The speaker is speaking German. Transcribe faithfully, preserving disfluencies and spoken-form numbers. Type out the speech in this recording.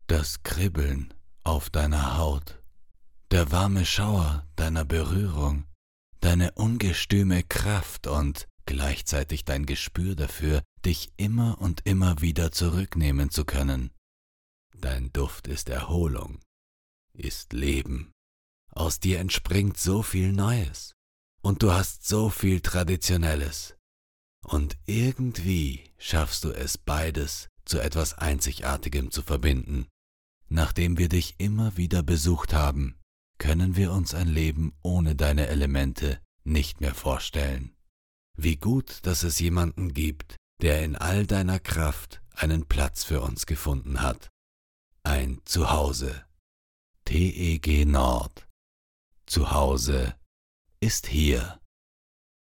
Das Kribbeln auf deiner Haut, der warme Schauer deiner Berührung, deine ungestüme Kraft und gleichzeitig dein Gespür dafür, dich immer und immer wieder zurücknehmen zu können. Dein Duft ist Erholung, ist Leben. Aus dir entspringt so viel Neues und du hast so viel Traditionelles. Und irgendwie schaffst du es beides zu etwas Einzigartigem zu verbinden. Nachdem wir dich immer wieder besucht haben, können wir uns ein Leben ohne deine Elemente nicht mehr vorstellen. Wie gut, dass es jemanden gibt, der in all deiner Kraft einen Platz für uns gefunden hat. Ein Zuhause. T E G Nord. Zuhause ist hier.